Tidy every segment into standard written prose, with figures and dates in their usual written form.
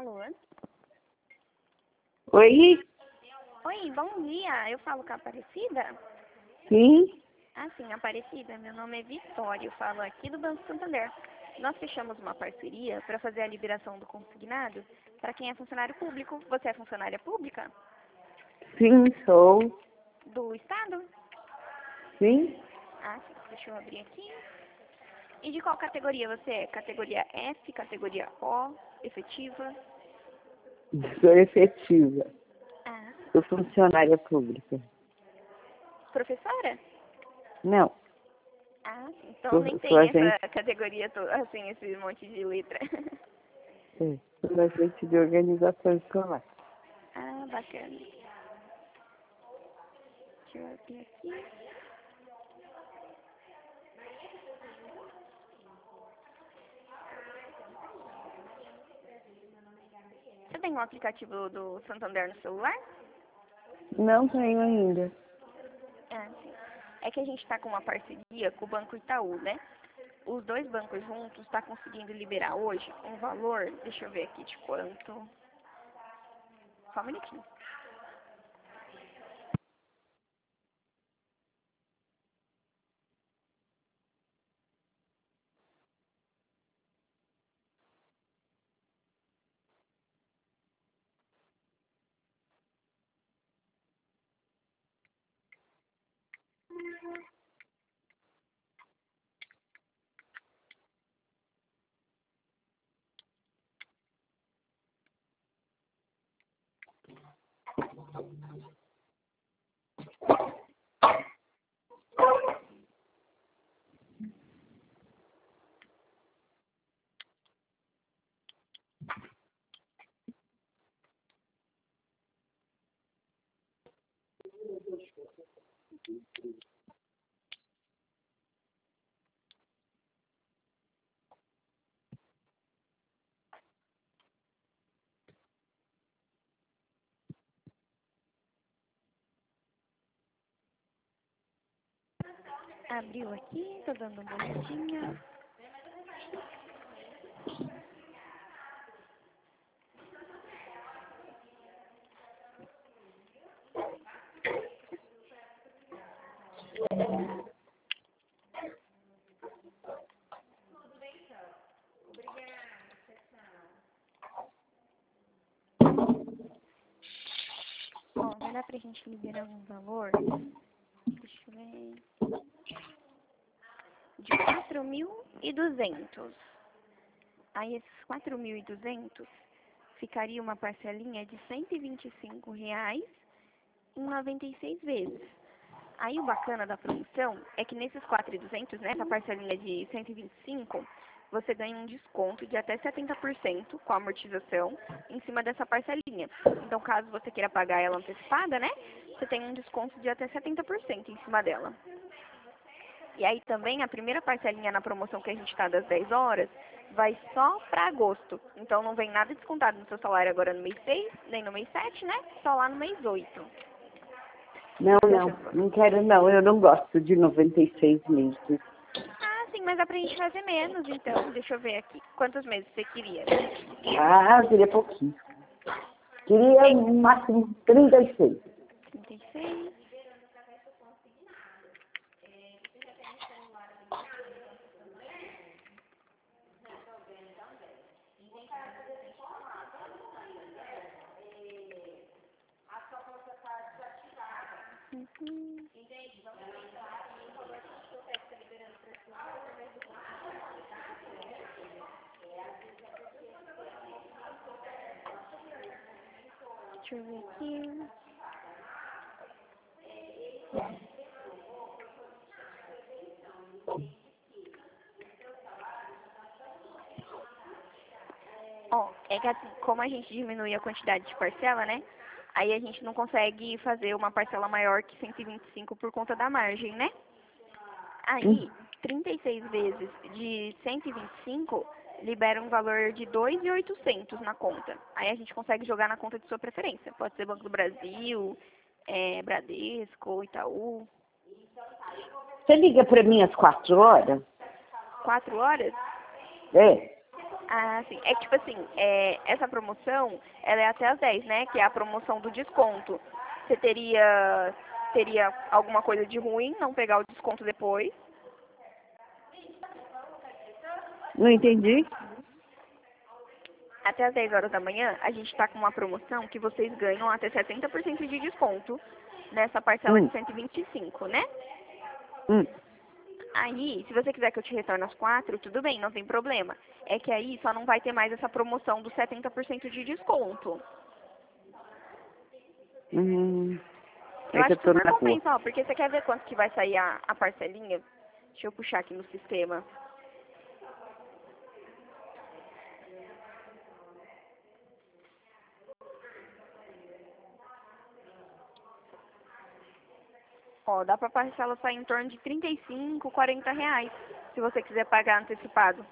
Alô? Oi? Oi, bom dia. Eu falo com a Aparecida? Sim? Ah, sim, Aparecida. Meu nome é Vitória. Eu falo aqui do Banco Santander. Nós fechamos uma parceria para fazer a liberação do consignado para quem é funcionário público. Você é funcionária pública? Sim, sou. Do Estado? Sim? Ah, sim. Deixa eu abrir aqui. E de qual categoria você é? Categoria F, categoria O, efetiva? Sou efetiva. Ah, Sou funcionária pública. professora? Não, Ah, sim. Então sou, nem sou tem agente, essa categoria, assim, esse monte de letra. sou agente de organização escolar. Ah, bacana. Deixa eu abrir aqui. Você tem um aplicativo do Santander no celular? Não tenho ainda. Ah, sim. É que a gente está com uma parceria com o Banco Itaú, né? Os dois bancos juntos estão conseguindo liberar hoje um valor, deixa eu ver aqui de quanto. Só um minutinho. Abriu aqui, tô dando uma olhadinha. Ó, vai dar pra gente liberar um valor, deixa eu ver, de 4.200. Aí esses 4.200 ficaria uma parcelinha de R$ 125,00 em 96 vezes. Aí o bacana da promoção é que nesses 4.200, nessa parcelinha de 125, você ganha um desconto de até 70% com a amortização em cima dessa parcelinha. Então, caso você queira pagar ela antecipada, né, você tem um desconto de até 70% em cima dela. E aí também a primeira parcelinha na promoção que a gente está das 10 horas vai só para agosto. Então não vem nada descontado no seu salário agora no mês 6, nem no mês 7, né? Só lá no mês 8. O Não, que você não, acha? não quero não. Eu não gosto de 96 meses. Ah, sim, mas dá pra gente fazer menos, então. Deixa eu ver aqui. Quantos meses você queria? Ah, eu queria pouquinho. Queria no máximo 36. 36. Uhum. Deixa eu ver aqui. Ó, é que assim, como a gente diminui a quantidade de parcela, né? Aí a gente não consegue fazer uma parcela maior que 125 por conta da margem, né? Aí, 36 vezes de 125 libera um valor de 2.800 na conta. Aí a gente consegue jogar na conta de sua preferência. Pode ser Banco do Brasil, Bradesco, Itaú. Você liga para mim às 4 horas? 4 horas? É. Ah, sim. É que, tipo assim, essa promoção, ela é até às 10, né? Que é a promoção do desconto. Você teria alguma coisa de ruim não pegar o desconto depois? Não entendi. Até às 10 horas da manhã, a gente está com uma promoção que vocês ganham até 70% de desconto nessa parcela de Hum, 125, né? hum. Aí, se você quiser que eu te retorne as 4, tudo bem, não tem problema. É que aí só não vai ter mais essa promoção dos 70% de desconto. Hum. Eu É que eu acho tô super na rua. compensa, ó, porque você quer ver quanto que vai sair a parcelinha? Deixa eu puxar aqui no sistema. Ó, dá pra parcela sair em torno de 35, 40 reais, se você quiser pagar antecipado.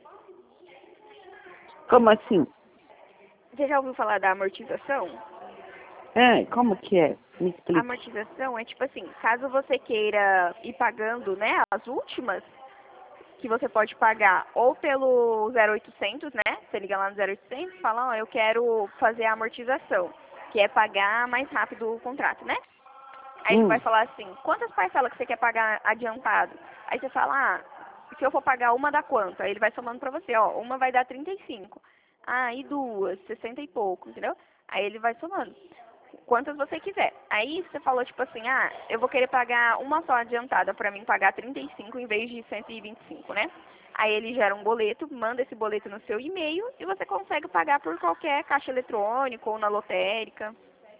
Como assim? Você já ouviu falar da amortização? Ah, como que é? Me A explique. amortização é tipo assim, caso você queira ir pagando, né, as últimas, que você pode pagar ou pelo 0800, né? Você liga lá no 0800 e fala, ó, eu quero fazer a amortização, que é pagar mais rápido o contrato, né? Aí ele vai Hum. falar assim, quantas parcelas que você quer pagar adiantado? Aí você fala, se eu for pagar uma dá quanto? Aí ele vai somando pra você, ó, uma vai dar 35. Ah, e duas, 60 e pouco, entendeu? Aí ele vai somando. Quantas você quiser. Aí você falou tipo assim, eu vou querer pagar uma só adiantada pra mim pagar 35 em vez de 125, né? Aí ele gera um boleto, manda esse boleto no seu e-mail e você consegue pagar por qualquer caixa eletrônico ou na lotérica.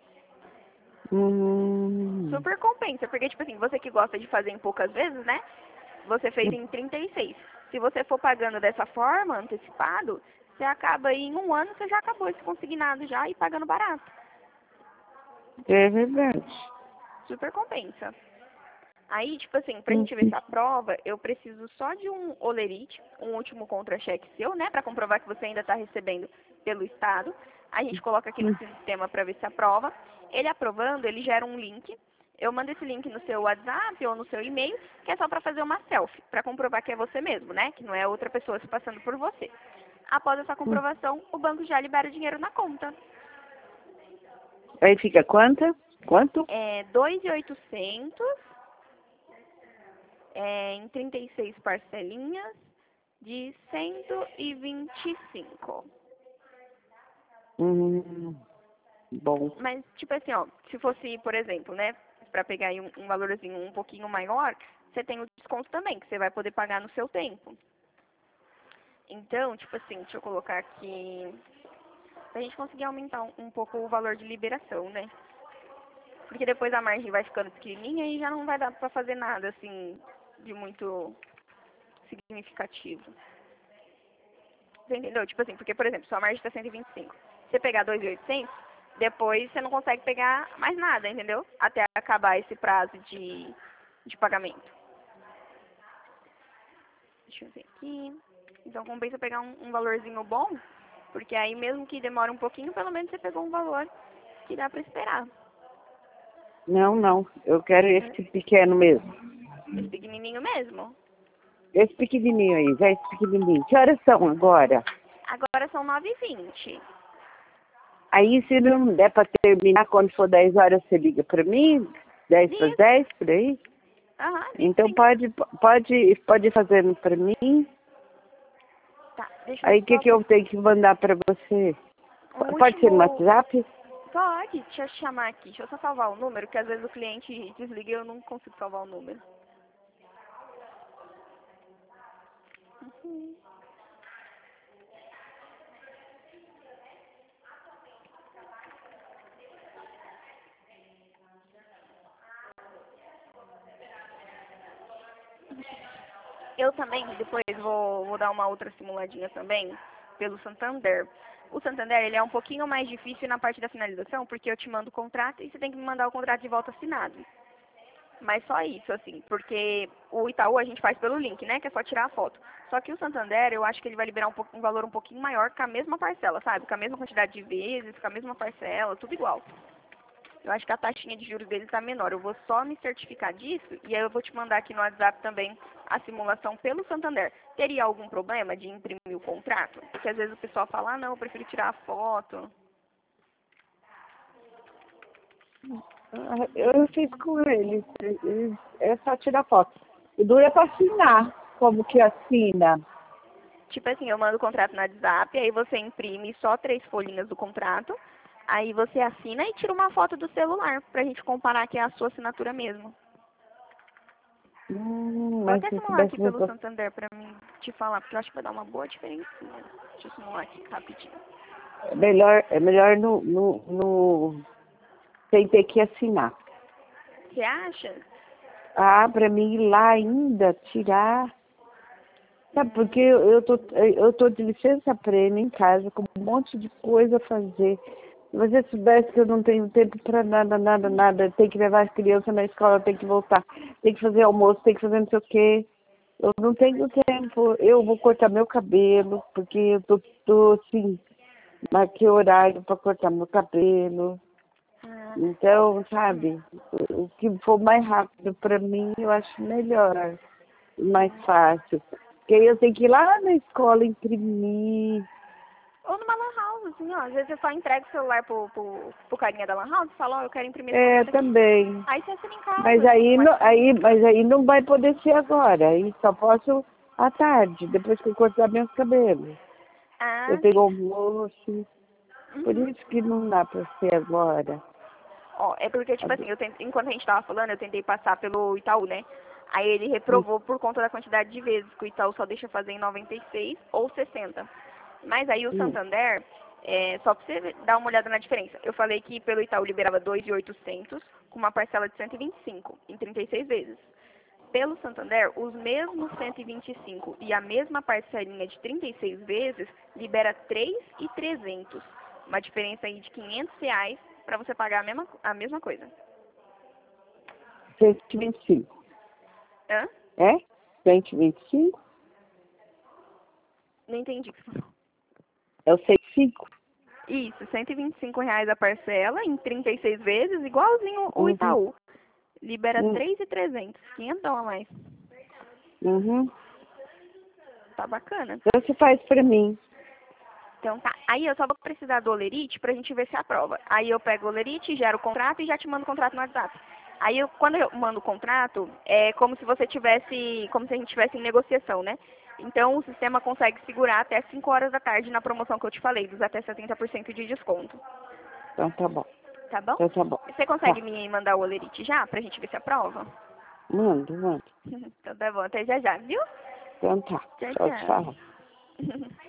Hum. Super compensa, porque, tipo assim, você que gosta de fazer em poucas vezes, né? Você fez em 36. Se você for pagando dessa forma, antecipado, você acaba aí em um ano, você já acabou esse consignado já e pagando barato. É verdade. Super compensa. Aí, tipo assim, pra Hum. gente ver essa prova, eu preciso só de um olerite, um último contra-cheque seu, né? Pra comprovar que você ainda tá recebendo pelo Estado. A gente coloca aqui no Hum. sistema pra ver se aprova. Ele aprovando, ele gera um link. Eu mando esse link no seu WhatsApp ou no seu e-mail, que é só pra fazer uma selfie, pra comprovar que é você mesmo, né? Que não é outra pessoa se passando por você. Após essa Hum. comprovação, o banco já libera o dinheiro na conta. Aí fica quanto? Quanto? É 2.800 em 36 parcelinhas de 125. Hum. Bom. Mas, tipo assim, ó, se fosse, por exemplo, né, pra pegar aí um valorzinho um pouquinho maior, você tem o desconto também, que você vai poder pagar no seu tempo. Então, tipo assim, deixa eu colocar aqui, pra gente conseguir aumentar um pouco o valor de liberação, né? Porque depois a margem vai ficando pequenininha e já não vai dar pra fazer nada, assim, de muito significativo. Você entendeu? Tipo assim, porque, por exemplo, sua margem está 125. Se você pegar 2.800, depois você não consegue pegar mais nada, entendeu? Até acabar esse prazo de pagamento. Deixa eu ver aqui. Então compensa pegar um valorzinho bom, porque aí mesmo que demore um pouquinho, pelo menos você pegou um valor que dá pra esperar. Não, não. Eu quero esse pequeno mesmo. Esse pequenininho mesmo. Esse pequenininho aí, já esse pequenininho. Que horas são agora? Agora são 9h20. Aí, se não der para terminar quando for 10 horas, você liga para mim? 10 para Ligo. 10, por aí? Aham, ligo Então sim. pode fazer para mim. Tá, deixa eu Aí o que só que eu tenho que mandar para você? um Pode ser no último. WhatsApp? Pode, deixa eu chamar aqui. Deixa eu só salvar o número, que às vezes o cliente desliga e eu não consigo salvar o número. Uhum. Eu também, depois vou dar uma outra simuladinha também pelo Santander. O Santander, ele é um pouquinho mais difícil na parte da finalização, porque eu te mando o contrato e você tem que me mandar o contrato de volta assinado. Mas só isso, assim, porque o Itaú a gente faz pelo link, né? Que é só tirar a foto. Só que o Santander, eu acho que ele vai liberar um valor um pouquinho maior com a mesma parcela, sabe? Com a mesma quantidade de vezes, com a mesma parcela, tudo igual. Eu acho que a taxinha de juros dele tá menor. Eu vou só me certificar disso e aí eu vou te mandar aqui no WhatsApp também a simulação pelo Santander. Teria algum problema de imprimir o contrato? Porque às vezes o pessoal fala, ah, não, eu prefiro tirar a foto. Eu fiz com eles. É só tirar foto. O duro é para assinar. Como que assina? Tipo assim, eu mando o contrato no WhatsApp, aí você imprime só 3 folhinhas do contrato, aí você assina e tira uma foto do celular, pra gente comparar que é a sua assinatura mesmo. Vou Mas até se simular soubesse aqui me pelo Santander pra mim te falar, porque eu acho que vai dar uma boa diferencinha. Deixa eu simular aqui rapidinho. é melhor sem ter que assinar. Você acha? Ah, para mim ir lá ainda, tirar. Sabe, porque eu tô de licença prêmio em casa, com um monte de coisa a fazer. Se você soubesse que eu não tenho tempo para nada, tem que levar as crianças na escola, tem que voltar, tem que fazer almoço, tem que fazer não sei o quê. Eu não tenho tempo, eu vou cortar meu cabelo, porque eu tô assim, marquei horário para cortar meu cabelo. Ah, Então, sabe, o que for mais rápido para mim, eu acho melhor, mais fácil. Porque aí eu tenho que ir lá na escola imprimir. ou numa lan house, assim, ó. Às vezes eu só entrego o celular pro carinha da lan house e falo, ó, eu quero imprimir esse É, contrato aqui. também. Aí você assina em casa, Mas assim, aí, mais fácil. mas aí não vai poder ser agora. Aí só posso à tarde, depois que eu cortar meus cabelos. Eu Ah, tenho sim. almoço. Por Uhum. isso que não dá para ser agora. Ó, é porque, tipo assim, enquanto a gente tava falando, eu tentei passar pelo Itaú, né? Aí ele reprovou por conta da quantidade de vezes, que o Itaú só deixa fazer em 96 ou 60. Mas aí o Santander, só pra você dar uma olhada na diferença. Eu falei que pelo Itaú liberava 2.800 com uma parcela de 125 em 36 vezes. Pelo Santander, os mesmos 125 e a mesma parcelinha de 36 vezes libera 3.300. Uma diferença aí de R$ 500 para você pagar a mesma coisa. 125. Hã? É? 125? Não entendi o que você falou. É o 105? Isso, R$ 125 a parcela em 36 vezes, igualzinho o Uhum. Itaú. Libera Uhum. 3.300, 500 a mais. Uhum. Tá bacana. Então você faz para mim. Então tá. Aí eu só vou precisar do Olerite pra gente ver se aprova. Aí eu pego o Olerite, gero o contrato e já te mando o contrato no WhatsApp. Aí quando eu mando o contrato, é como se você tivesse, como se a gente tivesse em negociação, né? Então o sistema consegue segurar até 5 horas da tarde na promoção que eu te falei, dos até 70% de desconto. Então tá bom. Tá bom? Então tá bom. Você consegue Tá. me mandar o Olerite já pra gente ver se aprova? Manda, manda. Então tá bom, até já já, viu? Então tá. Tchau, Tchau, tchau. tchau.